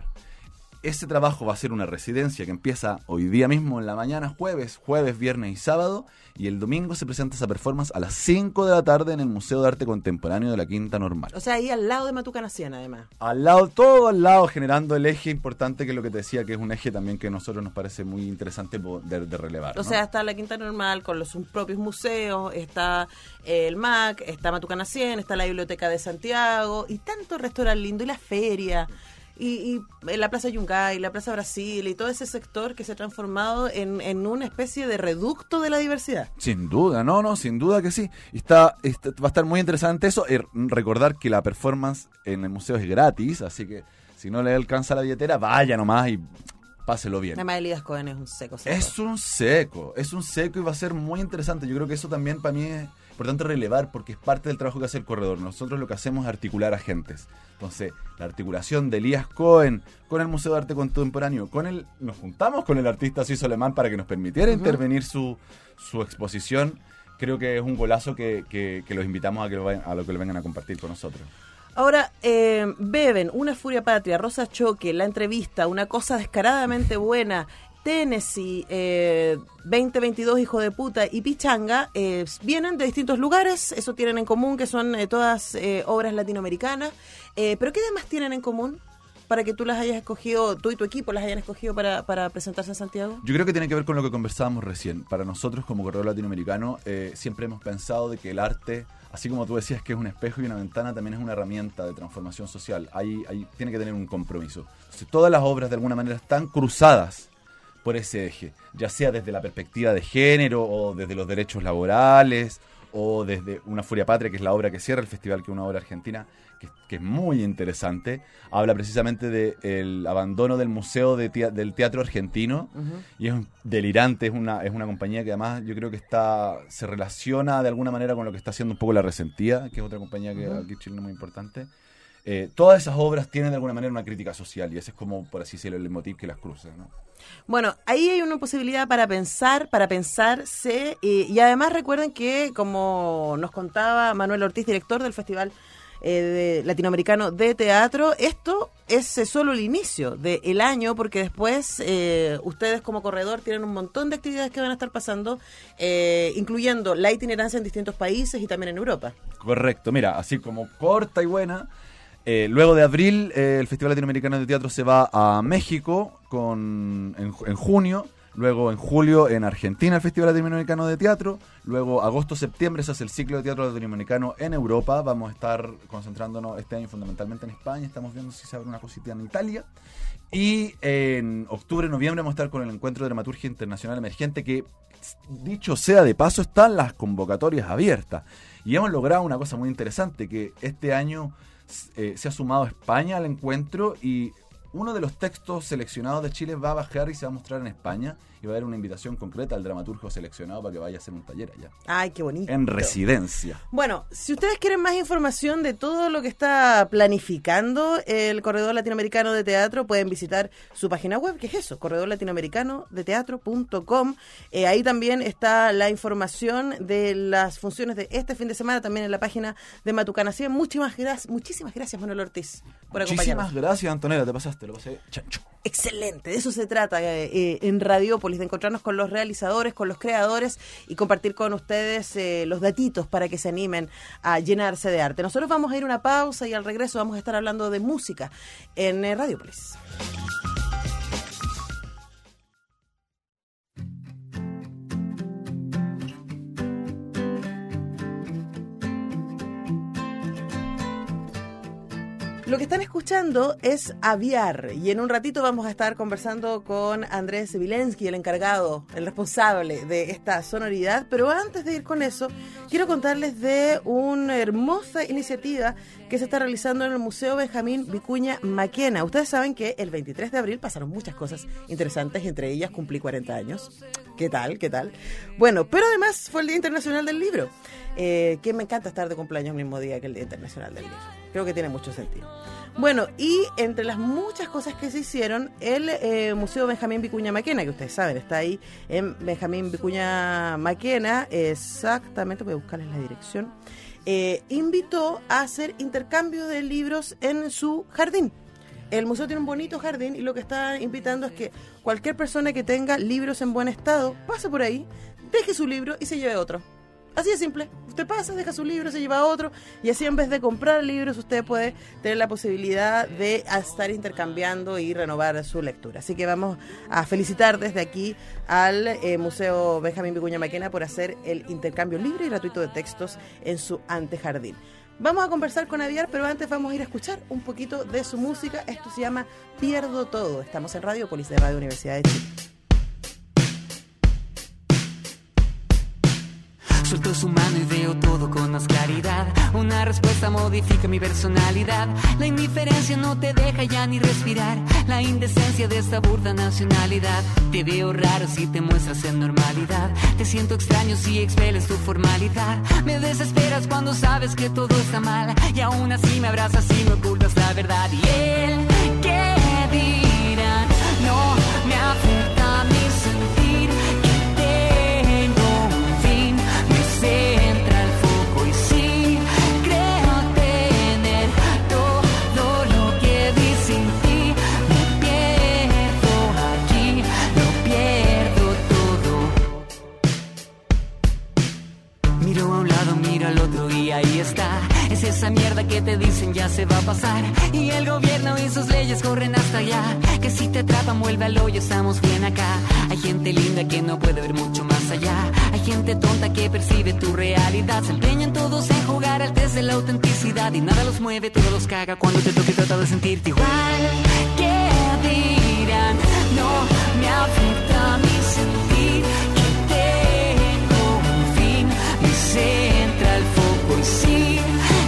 Ese trabajo va a ser una residencia que empieza hoy día mismo en la mañana, jueves, jueves, viernes y sábado, y el domingo se presenta esa performance a las cinco de la tarde en el Museo de Arte Contemporáneo de la Quinta Normal. O sea, ahí al lado de Matucanacien, además. Al lado, todo al lado, generando el eje importante, que es lo que te decía, que es un eje también que a nosotros nos parece muy interesante de, de relevar, ¿no? O sea, está la Quinta Normal con los sus propios museos, está el M A C, está Matucanacien, está la Biblioteca de Santiago, y tanto restaurante lindo, y la feria... Y, y la Plaza Yungay, la Plaza Brasil y todo ese sector que se ha transformado en, en una especie de reducto de la diversidad. Sin duda, no, no, sin duda que sí. Y está, está, va a estar muy interesante eso. Eh, recordar que la performance en el museo es gratis, así que si no le alcanza la billetera, vaya nomás y páselo bien. Además, Elías Cohen es un seco, seco. Es un seco, es un seco y va a ser muy interesante. Yo creo que eso también para mí es importante relevar, porque es parte del trabajo que hace el corredor. Nosotros lo que hacemos es articular agentes. Entonces, la articulación de Elías Cohen con el Museo de Arte Contemporáneo, con el, nos juntamos con el artista suizo-alemán para que nos permitiera uh-huh. intervenir su, su exposición. Creo que es un golazo que, que, que los invitamos a que lo vayan, a lo que lo vengan a compartir con nosotros. Ahora, eh, Beben, Una Furia Patria, Rosa Choque, La Entrevista, Una Cosa Descaradamente Buena, Tennessee, eh, veinte veintidós, Hijo de Puta y Pichanga, eh, vienen de distintos lugares. Eso tienen en común, que son eh, todas eh, obras latinoamericanas. Eh, ¿Pero qué demás tienen en común para que tú las hayas escogido, tú y tu equipo las hayan escogido para, para presentarse en Santiago? Yo creo que tiene que ver con lo que conversábamos recién. Para nosotros, como Corredor Latinoamericano, eh, siempre hemos pensado de que el arte, así como tú decías que es un espejo y una ventana, también es una herramienta de transformación social. Ahí, ahí tiene que tener un compromiso. Entonces, todas las obras de alguna manera están cruzadas por ese eje, ya sea desde la perspectiva de género, o desde los derechos laborales, o desde Una Furia Patria, que es la obra que cierra el festival, que es una obra argentina que, que es muy interesante. Habla precisamente del abandono del Museo de tea, del Teatro Argentino, uh-huh. y es delirante. Es una, es una compañía que además yo creo que está se relaciona de alguna manera con lo que está haciendo un poco La Resentida, que es otra compañía que uh-huh. aquí en Chile es muy importante. Eh, todas esas obras tienen de alguna manera una crítica social, y ese es como, por así decirlo, el motivo que las cruza, ¿no? Bueno, ahí hay una posibilidad para pensar, para pensarse, eh, y además recuerden que, como nos contaba Manuel Ortiz, director del Festival eh, de Latinoamericano de Teatro, esto es eh, solo el inicio del año, porque después eh, ustedes como corredor tienen un montón de actividades que van a estar pasando, eh, incluyendo la itinerancia en distintos países y también en Europa. Correcto, mira, así como corta y buena. Eh, luego de abril, eh, el Festival Latinoamericano de Teatro se va a México con, en, en junio. Luego en julio en Argentina el Festival Latinoamericano de Teatro. Luego agosto-septiembre se hace el ciclo de teatro latinoamericano en Europa. Vamos a estar concentrándonos este año fundamentalmente en España. Estamos viendo si se abre una cosita en Italia. Y en octubre-noviembre vamos a estar con el Encuentro de Dramaturgia Internacional Emergente, que dicho sea de paso, están las convocatorias abiertas. Y hemos logrado una cosa muy interesante, que este año eh, se ha sumado España al encuentro y uno de los textos seleccionados de Chile va a bajar y se va a mostrar en España. Y va a haber una invitación concreta al dramaturgo seleccionado para que vaya a hacer un taller allá. Ay, qué bonito. En residencia. Bueno, si ustedes quieren más información de todo lo que está planificando el Corredor Latinoamericano de Teatro, pueden visitar su página web, que es eso, corredor latinoamericano de teatro punto com. Eh, ahí también está la información de las funciones de este fin de semana, también en la página de Matucana. Así que muchísimas gracias, muchísimas gracias, Manuel Ortiz, por acompañarnos. Muchísimas gracias, Antonella, te pasaste, lo pasé chancho. Excelente, de eso se trata eh, eh, en Radiópolis, de encontrarnos con los realizadores, con los creadores y compartir con ustedes eh, los datitos para que se animen a llenarse de arte. Nosotros vamos a ir a una pausa y al regreso vamos a estar hablando de música en eh, Radiópolis. Lo que están escuchando es Aviar y en un ratito vamos a estar conversando con Andrés Vilensky, el encargado, el responsable de esta sonoridad, pero antes de ir con eso, quiero contarles de una hermosa iniciativa que se está realizando en el Museo Benjamín Vicuña Maquena. Ustedes saben que el veintitrés de abril pasaron muchas cosas interesantes, entre ellas cumplí cuarenta años. ¿Qué tal? ¿Qué tal? Bueno, pero además fue el Día Internacional del Libro, eh, que me encanta estar de cumpleaños el mismo día que el Día Internacional del Libro. Creo que tiene mucho sentido. Bueno, y entre las muchas cosas que se hicieron, el eh, Museo Benjamín Vicuña Maquena, que ustedes saben, está ahí en Benjamín Vicuña Maquena, exactamente, voy a buscarles la dirección, eh, invitó a hacer intercambio de libros en su jardín. El museo tiene un bonito jardín y lo que está invitando es que cualquier persona que tenga libros en buen estado pase por ahí, deje su libro y se lleve otro. Así de simple. Usted pasa, deja su libro, se lleva otro y así en vez de comprar libros usted puede tener la posibilidad de estar intercambiando y renovar su lectura. Así que vamos a felicitar desde aquí al eh, Museo Benjamín Vicuña Maquena por hacer el intercambio libre y gratuito de textos en su antejardín. Vamos a conversar con Aviar, pero antes vamos a ir a escuchar un poquito de su música. Esto se llama Pierdo Todo. Estamos en Radiópolis de Radio Universidad de Chile. Suelto su mano y veo todo con más claridad. Una respuesta modifica mi personalidad. La indiferencia no te deja ya ni respirar. La indecencia de esta burda nacionalidad. Te veo raro si te muestras en normalidad. Te siento extraño si expeles tu formalidad. Me desesperas cuando sabes que todo está mal. Y aún así me abrazas y me ocultas la verdad. Y él, ¿qué dirán? No me afecta mi sentir. Entra el foco y sí, creo tener todo lo que vi sin ti. Me pierdo aquí, lo pierdo todo. Miro a un lado, miro al otro y ahí está. Es esa mierda que te dicen ya se va a pasar. Y el gobierno y sus leyes corren hasta allá. Que si te atrapan vuelve al hoyo, estamos bien acá. Hay gente linda que no puede ver mucho más allá. Hay gente tonta que percibe tu realidad. Se empeñan todos en jugar al test de la autenticidad. Y nada los mueve, todo los caga cuando te toque tratar de sentirte igual. ¿Qué dirán? No me afecta mi sentir. Que tengo un fin, me centra el foco y sí.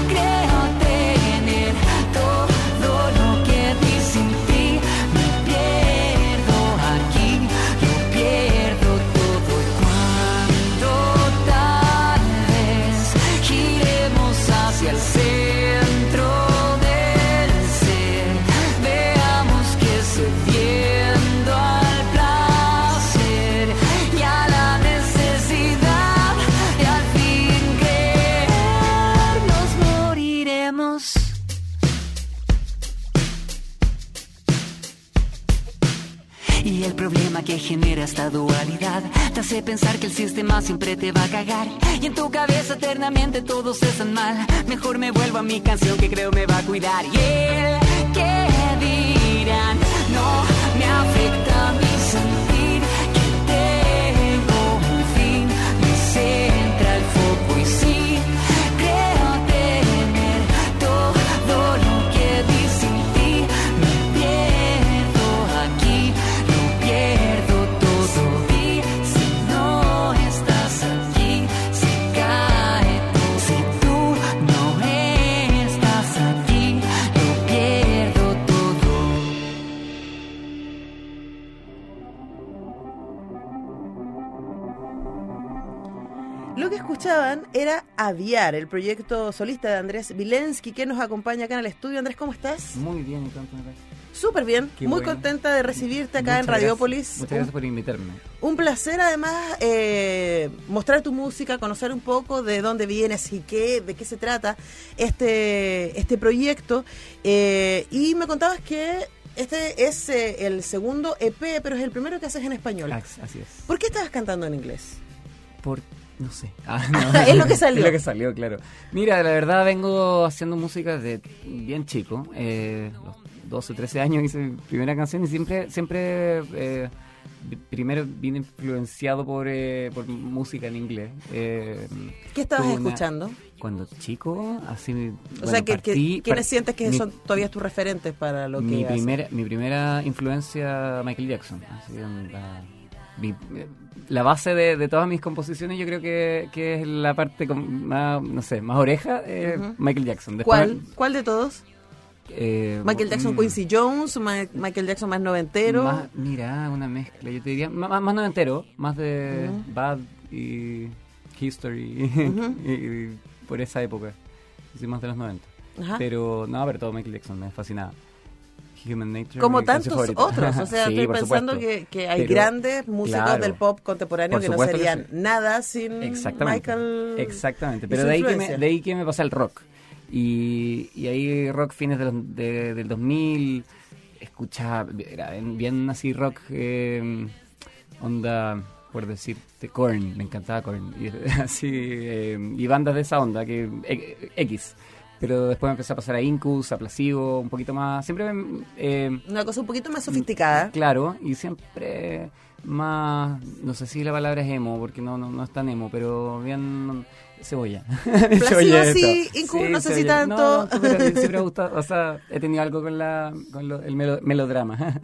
Hacia el centro del ser, veamos que cediendo al placer y a la necesidad y al fin creer nos moriremos. Y el problema que genera esta dualidad te hace pensar que el sistema siempre te va a cagar. Y en tu cabeza eternamente todos están mal. Mejor me vuelvo a mi canción que creo me va a cuidar. Y el que dirán no me afecta mi sentir. Que tengo un fin, me centra el foco y sí, creo tener todo lo que di sin ti. Me pierdo aquí, pierdo todo y si no escuchaban era Aviar, el proyecto solista de Andrés Vilensky, que nos acompaña acá en el estudio. Andrés, ¿cómo estás? Muy bien, ¿y tanto me parece? Súper bien, Qué muy bueno. contenta de recibirte acá Muchas en Radiópolis. Gracias. Muchas gracias por invitarme. Un placer, además, eh, mostrar tu música, conocer un poco de dónde vienes y qué, de qué se trata este, este proyecto. Eh, y me contabas que este es eh, el segundo E P, pero es el primero que haces en español. Así es. ¿Por qué estabas cantando en inglés? Por... no sé. Ah, no. Es lo que salió. Es lo que salió, claro. Mira, la verdad vengo haciendo música desde bien chico. Eh, los doce, trece años hice mi primera canción y siempre, siempre eh, primero vine influenciado por, eh, por música en inglés. Eh, ¿Qué estabas tuve una- escuchando? Cuando chico, así... O bueno, sea, que, partí- que- ¿quiénes par- sientes que mi- son todavía tus referentes para lo que mi haces? primera, mi primera influencia, Michael Jackson. Así, la, mi- la base de, de todas mis composiciones, yo creo que, que es la parte con más, no sé, más oreja, eh, Ujú. Michael Jackson. Después, ¿Cuál? ¿Cuál de todos? eh, Michael Jackson, mm, Quincy Jones, Ma- Michael Jackson más noventero. más- mira, una mezcla, yo te diría, más, más noventero, más de Ujú. Bad y History, Ujú. y, y por esa época, sí, más de los noventa. Ajá. Pero, no, pero todo Michael Jackson me fascinaba. Human Nature. Como mi canción tantos favorita. otros, o sea, Sí, estoy por pensando supuesto. que, que hay Pero, grandes músicos claro, del pop contemporáneo por que no supuesto que serían sí. nada sin Exactamente. Michael. Exactamente. y Pero su de ahí, que me, influencia. de ahí que me pasa el rock. Y, y ahí rock fines de los, de- del dos mil, escuchaba, era bien, bien así rock, eh, onda, por decirte, Korn, me encantaba Korn. Y, así, eh, y bandas de esa onda, que eh, X. Pero después me empecé a pasar a Incus, a Placebo, un poquito más, siempre... Eh, Una cosa un poquito más sofisticada. Claro, y siempre más, no sé si la palabra es emo, porque no no, no es tan emo, pero bien cebolla. Placebo Cebolleta. sí, Incus no sé si cebolla. tanto. No, pero siempre me ha gustado, o sea, he tenido algo con la con lo- el melo- melodrama.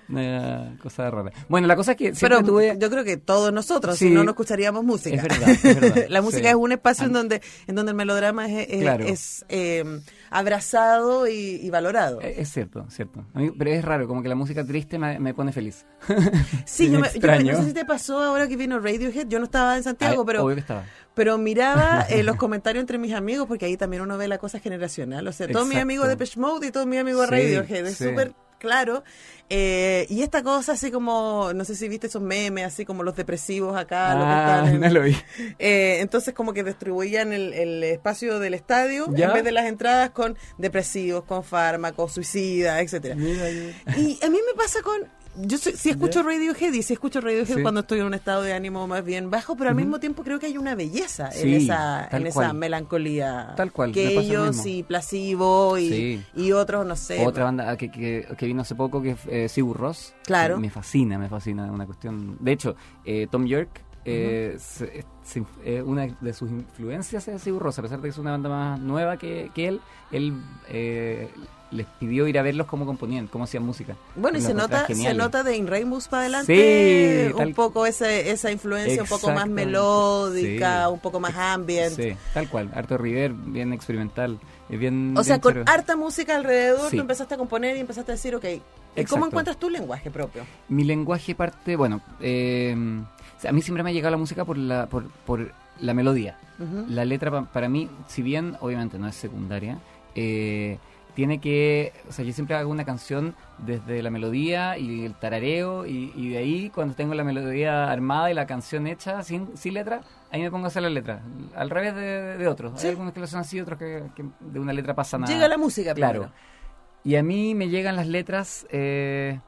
Una cosa rara. Bueno, la cosa es que siempre Pero tuve... yo creo que todos nosotros, Sí. si no, no escucharíamos música. Es verdad, es verdad, La música sí. es un espacio en Ah. donde en donde el melodrama es, es, Claro. es, eh, abrazado y, y valorado. Eh, Es cierto, cierto. A mí- pero es raro, como que la música triste me, me pone feliz. Sí, yo, me, yo me- extraño. no sé si te pasó ahora que vino Radiohead, yo no estaba en Santiago, Ah, pero obvio que estaba. pero miraba eh, los comentarios entre mis amigos, porque ahí también uno ve la cosa generacional. O sea, todos mis Exacto. amigos de Depeche Mode y todos mis amigos de Sí, Radiohead, es sí. súper claro. Eh, y esta cosa así como, no sé si viste esos memes, así como los depresivos acá. los que Ah, están en- no lo vi. Eh, entonces como que distribuían el, el espacio del estadio ¿Ya? en vez de las entradas con depresivos, con fármacos, suicidas, etcétera. Mira, mira. Y a mí me pasa con... Yo soy- sí escucho ¿Ya? Radiohead y sí escucho Radiohead Sí. cuando estoy en un estado de ánimo más bien bajo, pero al Ujú. mismo tiempo creo que hay una belleza en Sí, esa, tal en esa cual. melancolía. Tal cual, Que me pasa lo ellos mismo. y Placebo y, Sí. y otros, no sé. Otra banda que, que, que vino hace poco, que es eh, Sigur Rós. Claro. Me fascina, me fascina. Una cuestión. De hecho, eh, Tom York, eh, se- se- eh, una de sus influencias es Sigur Rós, a pesar de que es una banda más nueva que, que él. Él eh, les pidió ir a verlos cómo componían, cómo hacían música. Bueno, y Los se encontraba nota, se geniales. nota de In Rainbows para adelante Sí, un tal- poco ese, esa influencia un poco más Exactamente. melódica, Sí. un poco más ambient. Sí, tal cual. Arto River, bien experimental. Es bien, O sea, bien con chévere. harta música alrededor, Sí. tú empezaste a componer y empezaste a decir, ok, ¿y Exacto. cómo encuentras tu lenguaje propio? Mi lenguaje parte, bueno, eh, o sea, a mí siempre me ha llegado la música por la, por, por la melodía. Ujú. La letra pa- para mí, si bien obviamente no es secundaria, eh, tiene que, o sea, yo siempre hago una canción desde la melodía y el tarareo y, y de ahí cuando tengo la melodía armada y la canción hecha sin, sin letra, ahí me pongo a hacer la letra, al revés de, de otros. Sí. Hay algunos que lo son así, otros que, que de una letra pasan a... Llega la música Claro. primero. Y a mí me llegan las letras eh,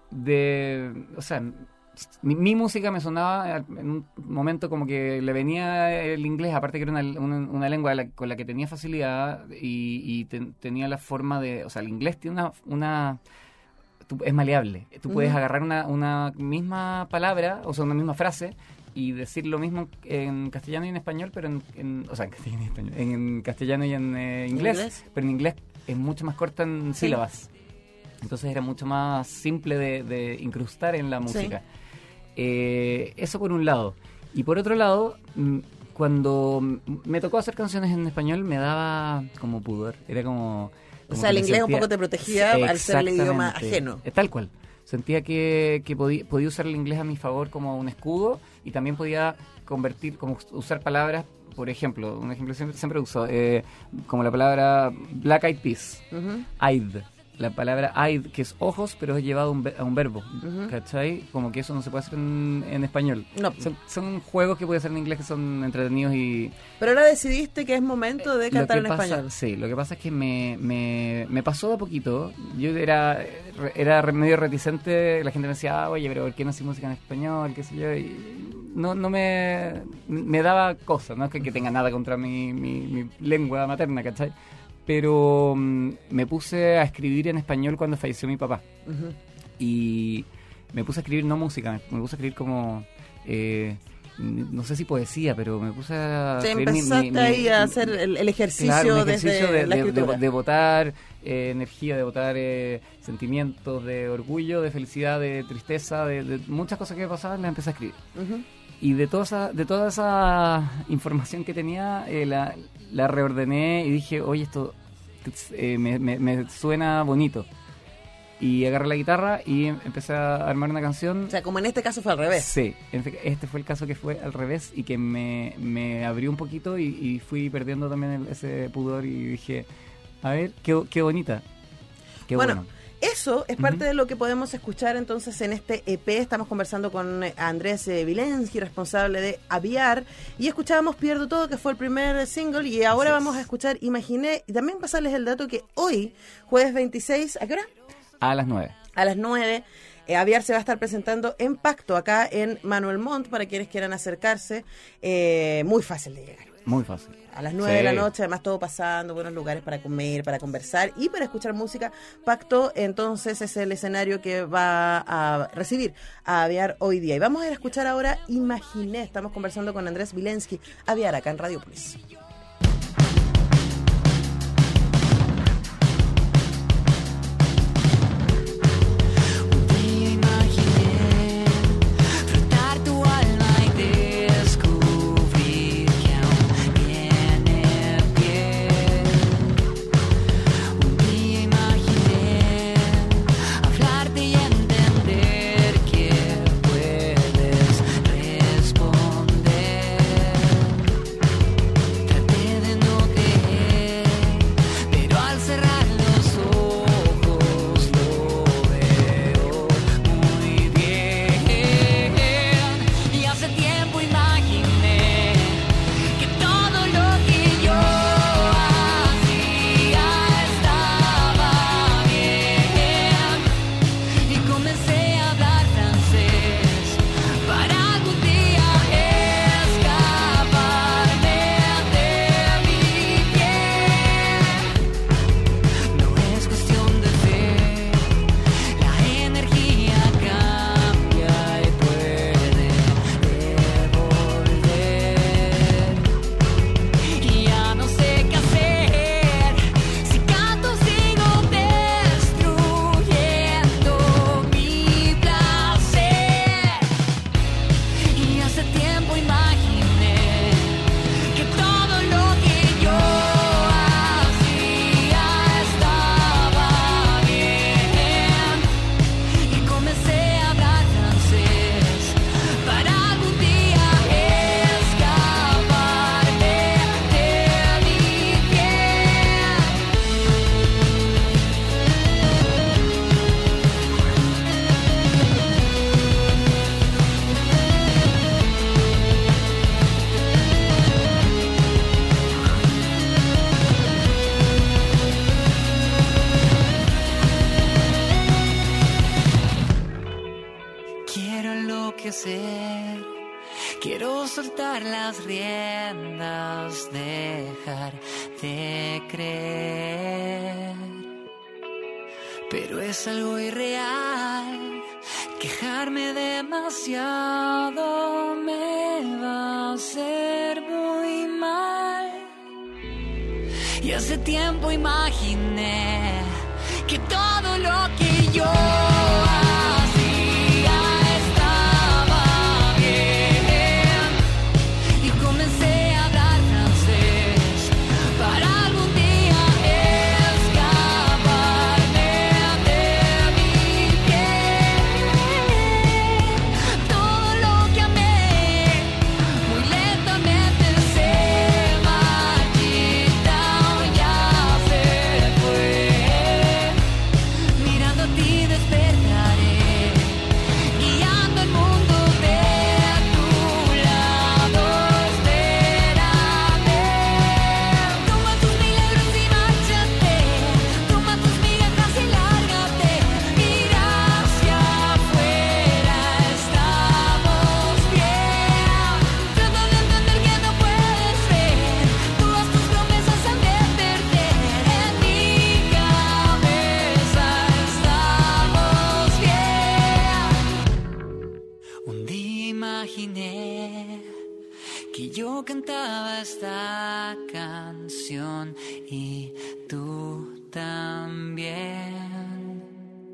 de... O sea, mi, mi música me sonaba en un momento como que le venía el inglés, aparte que era una, una, una lengua la- con la que tenía facilidad y, y ten- tenía la forma de... O sea, el inglés tiene una... una tú- es maleable. Tú puedes Ujú. agarrar una, una misma palabra, o sea, una misma frase y decir lo mismo en castellano y en español, pero en... en- o sea, en castellano y en español. En, en castellano y en eh, inglés, ¿Inglés? pero en inglés es mucho más corta en Sí. sílabas. Entonces era mucho más simple de, de incrustar en la música. Eh, eso por un lado. Y por otro lado, mm, cuando m- me tocó hacer canciones en español me daba como pudor. Era como... O como sea, que el me inglés un sentía- poco te protegía al ser el idioma Exactamente. ajeno. Eh, Tal cual. Sentía que, que podía, podía usar el inglés a mi favor como un escudo y también podía convertir, como usar palabras, por ejemplo, un ejemplo que siempre, siempre uso, eh, como la palabra Black Eyed Peas, uh-huh. Eyed. La palabra eyed, que es ojos, pero es llevado a un, a un verbo, uh-huh. ¿cachai? Como que eso no se puede hacer en, en español. No. Son, son juegos que puede hacer en inglés que son entretenidos y... Pero ahora decidiste que es momento de cantar en pasa, español. Sí, lo que pasa es que me, me, me pasó de a poquito. Yo era, era medio reticente, la gente me decía, ah, oye, pero ¿por qué no haces música en español? ¿Qué sé yo? Y no, no me, me daba cosa, no es que, que tenga nada contra mi, mi, mi lengua materna, ¿cachai? Pero um, me puse a escribir en español cuando falleció mi papá. Uh-huh. Y me puse a escribir no música, me, me puse a escribir como... Eh, no sé si poesía, pero me puse a... Te escribir empezaste mi, mi, ahí mi, a hacer el, el ejercicio, claro, un ejercicio desde de, la de, escritura. de, de botar eh, energía, de botar eh, sentimientos de orgullo, de felicidad, de tristeza, de, de muchas cosas que me pasaban, las empecé a escribir. Uh-huh. Y de toda esa, de toda esa información que tenía, eh, la... la reordené y dije, oye, esto eh, me, me, me suena bonito. Y agarré la guitarra y empecé a armar una canción. O sea, como en este caso fue al revés. Sí, este fue el caso que fue al revés y que me, me abrió un poquito y, y fui perdiendo también el, ese pudor y dije, a ver, qué, qué bonita. Qué bueno. bueno. Eso es parte uh-huh. de lo que podemos escuchar entonces en este E P. Estamos conversando con Andrés eh, Vilensky, responsable de Aviar, y escuchábamos Pierdo Todo, que fue el primer single, y ahora vamos a escuchar Imaginé, y también pasarles el dato que hoy, jueves veintiséis, ¿a qué hora? A las nueve. A las nueve. Eh, Aviar se va a estar presentando en Pacto, acá en Manuel Montt, para quienes quieran acercarse. Eh, muy fácil de llegar. Muy fácil. A las nueve sí. de la noche, además todo pasando, buenos lugares para comer, para conversar y para escuchar música. Pacto, entonces, es el escenario que va a recibir a Aviar hoy día. Y vamos a ir a escuchar ahora Imaginé. Estamos conversando con Andrés Vilensky, Aviar, acá en Radiopolis. Quiero soltar las riendas, dejar de creer, pero es algo irreal. Quejarme demasiado me va a hacer muy mal. Y hace tiempo imaginé que todo lo que yo cantaba esta canción y tú también.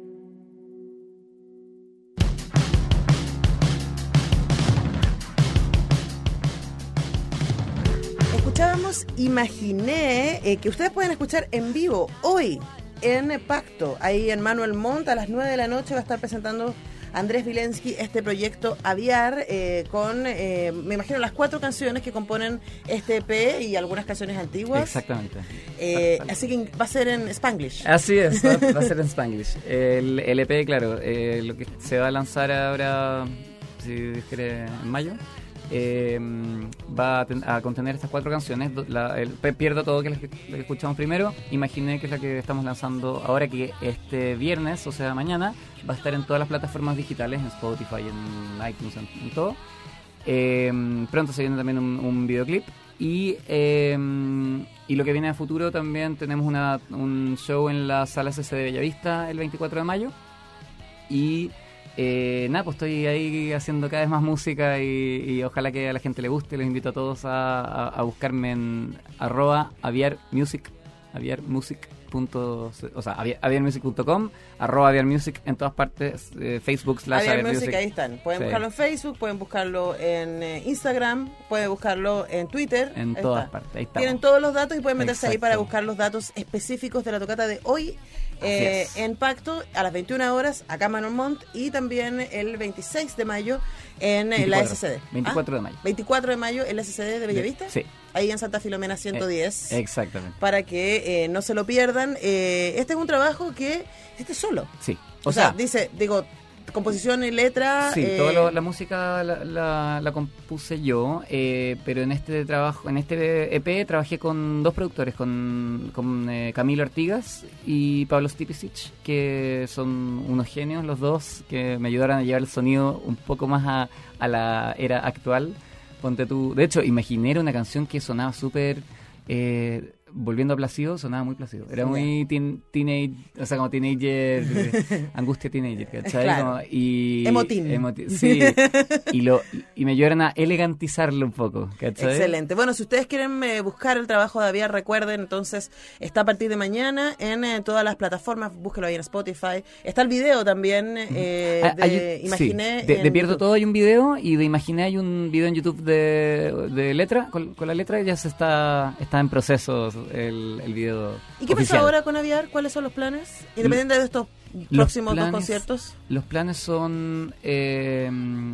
Escuchábamos Imaginé, eh, que ustedes pueden escuchar en vivo hoy en Pacto, ahí en Manuel Montt a las nueve de la noche va a estar presentando Andrés Vilensky este proyecto Aviar eh, con, eh, me imagino, las cuatro canciones que componen este E P y algunas canciones antiguas. Exactamente. Eh, así que va a ser en Spanglish. Así es, va, va a ser en Spanglish. El, el E P, claro, eh, lo que se va a lanzar ahora, si Dios quiere, en mayo. Eh, va a, ten, a contener estas cuatro canciones. La, el Pierdo Todo, que es la que, la que escuchamos primero. Imaginé, que es la que estamos lanzando ahora, que este viernes, o sea mañana, va a estar en todas las plataformas digitales, en Spotify, en iTunes, en, en todo. Eh, pronto se viene también un, un videoclip. Y, eh, y lo que viene a futuro, también tenemos una, un show en la Sala C C de Bellavista el veinticuatro de mayo. Y Eh, nada, pues estoy ahí haciendo cada vez más música y, y ojalá que a la gente le guste. Les invito a todos a, a, a buscarme en arroba aviarmusic, aviarmusic. Punto, o sea, aviarmusic punto com, arroba aviarmusic en todas partes, eh, Facebook slash aviarmusic, ahí están. Pueden sí. buscarlo en Facebook, pueden buscarlo en eh, Instagram, pueden buscarlo en Twitter. En ahí todas está. partes, ahí está. Tienen todos los datos y pueden meterse Exacto. ahí para buscar los datos específicos de la tocata de hoy. Eh, en Pacto a las veintiuna horas acá en Manuel Montt y también el veintiséis de mayo en veinticuatro, la S C D. veinticuatro ¿Ah? de mayo. veinticuatro de mayo en la S C D de Bellavista. Sí. Ahí en Santa Filomena ciento diez. Eh, exactamente. Para que eh, no se lo pierdan. Eh, este es un trabajo que este solo. Sí. O, o sea, sea, dice, digo, composición y letra. Sí, eh, toda lo, la música la, la, la compuse yo, eh, pero en este trabajo, en este E P trabajé con dos productores, con, con eh, Camilo Artigas y Pablo Stipicic, que son unos genios los dos, que me ayudaron a llevar el sonido un poco más a, a la era actual. Ponte tú, de hecho, imaginé una canción que sonaba súper... Eh, volviendo a Placido, sonaba muy Placido. Era muy teen, teenage, o sea, como teenager, angustia teenager, ¿cachai? Claro. Como, y Emotín. Emoti sí. y, lo, y me ayudaron a elegantizarlo un poco, ¿cachai? Excelente. Bueno, si ustedes quieren eh, buscar el trabajo de Aviar, recuerden, entonces, está a partir de mañana en eh, todas las plataformas, búsquelo ahí en Spotify. Está el video también eh, ah, de hay, Imaginé. Sí. De, de Pierdo YouTube. Todo hay un video, y de Imaginé hay un video en YouTube de, de letra, con, con la letra ya se está, está en proceso el, el video. ¿Y qué oficial. pasa ahora con Aviar? ¿Cuáles son los planes? Independiente de estos próximos planes, dos conciertos. Los planes son eh,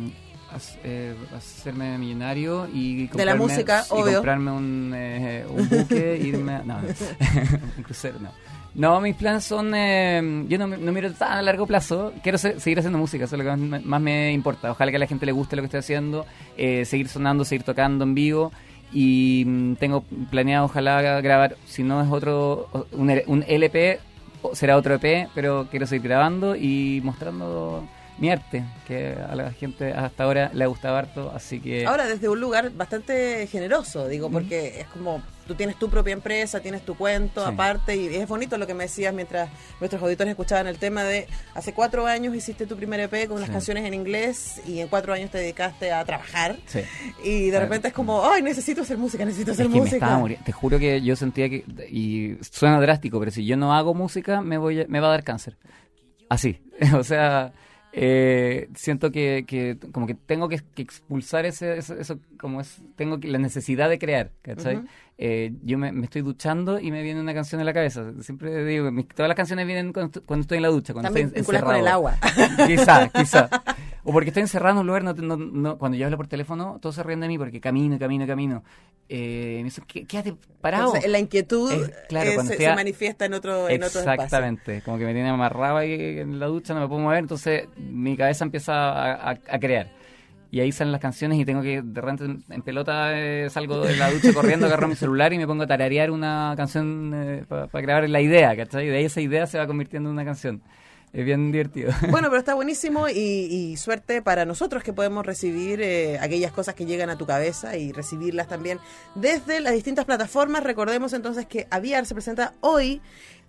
eh, hacerme millonario y comprarme, de la música, y obvio. comprarme un, eh, un buque, irme a, no, un crucero, no. No, mis planes son, eh, yo no, no miro tan a largo plazo, quiero se, seguir haciendo música, eso es lo que más, más me importa. Ojalá que a la gente le guste lo que estoy haciendo, eh, seguir sonando, seguir tocando en vivo. Y mm, tengo planeado, ojalá, grabar, si no es otro, un, un L P, será otro E P, pero quiero seguir grabando y mostrando mi arte, que a la gente hasta ahora le ha gustado harto, así que... Ahora, desde un lugar bastante generoso, digo, porque mm. es como, tú tienes tu propia empresa, tienes tu cuento, sí. aparte, y es bonito lo que me decías mientras nuestros auditores escuchaban el tema de, hace cuatro años hiciste tu primer E P con sí. las canciones en inglés, y en cuatro años te dedicaste a trabajar, sí. y de repente es como, ay, necesito hacer música, necesito hacer es que música. Me estaba muriendo. Te juro que yo sentía que, y suena drástico, pero si yo no hago música, me voy a, me va a dar cáncer. Así, o sea... Eh, siento que, que como que tengo que, que expulsar ese, eso, eso como es, tengo que, la necesidad de crear, ¿cachai? Uh-huh. eh, yo me, me estoy duchando y me viene una canción en la cabeza. Siempre digo, mis, todas las canciones vienen cuando, cuando estoy en la ducha, cuando también estoy encerrado. Con el agua. Quizá, quizá. O porque estoy encerrado en un lugar, no, no, no, cuando yo hablo por teléfono, todos se ríen de mí porque camino, camino, camino. Eh, me dicen, quédate parado. Entonces, la inquietud es, claro, eh, cuando se, se manifiesta en otro, en otro espacio. Exactamente, como que me tiene amarrado ahí en la ducha, no me puedo mover, entonces mi cabeza empieza a, a, a crear. Y ahí salen las canciones y tengo que, de repente, en pelota eh, salgo de la ducha corriendo, agarro mi celular y me pongo a tararear una canción eh, para pa grabar la idea, ¿cachai? Y de ahí esa idea se va convirtiendo en una canción. Es bien divertido. Bueno, pero está buenísimo y, y suerte para nosotros que podemos recibir eh, aquellas cosas que llegan a tu cabeza y recibirlas también desde las distintas plataformas. Recordemos entonces que Aviar se presenta hoy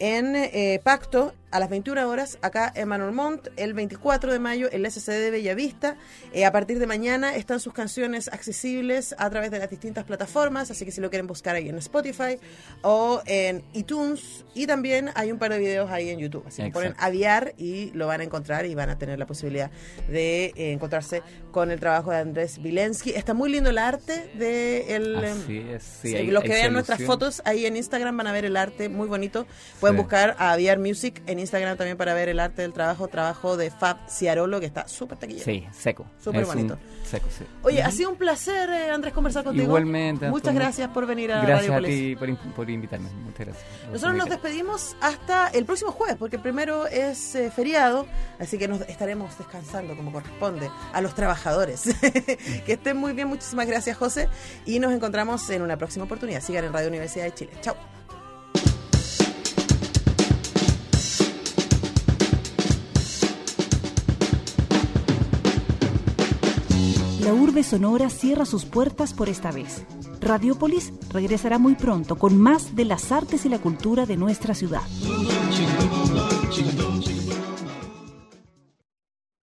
en eh, Pacto a las veintiuna horas, acá en Manuel Montt, el veinticuatro de mayo, el S C D de Bellavista. Eh, a partir de mañana están sus canciones accesibles a través de las distintas plataformas, así que si lo quieren buscar ahí en Spotify o en iTunes, y también hay un par de videos ahí en YouTube, así que ponen Aviar y lo van a encontrar y van a tener la posibilidad de eh, encontrarse con el trabajo de Andrés Vilensky. Está muy lindo el arte de el, Así es, sí, sí, hay, los que hay vean solución. nuestras fotos ahí en Instagram van a ver el arte muy bonito. Pueden Sí. buscar a Aviar Music en Instagram también para ver el arte del trabajo, trabajo de Fab Ciarolo, que está súper taquillero. Sí, seco. Súper Es un bonito. Seco, sí. Oye, ha sido un placer, eh, Andrés, conversar contigo. Igualmente. Muchas Antonio. gracias por venir a Gracias Radio a Polis. ti por, in- por invitarme. Muchas gracias. Nosotros nos despedimos hasta el próximo jueves, porque el primero es eh, feriado, así que nos estaremos descansando como corresponde a los trabajadores. Que estén muy bien, muchísimas gracias, José, y nos encontramos en una próxima oportunidad. Sigan en Radio Universidad de Chile. Chao. La urbe sonora cierra sus puertas por esta vez. Radiópolis regresará muy pronto con más de las artes y la cultura de nuestra ciudad.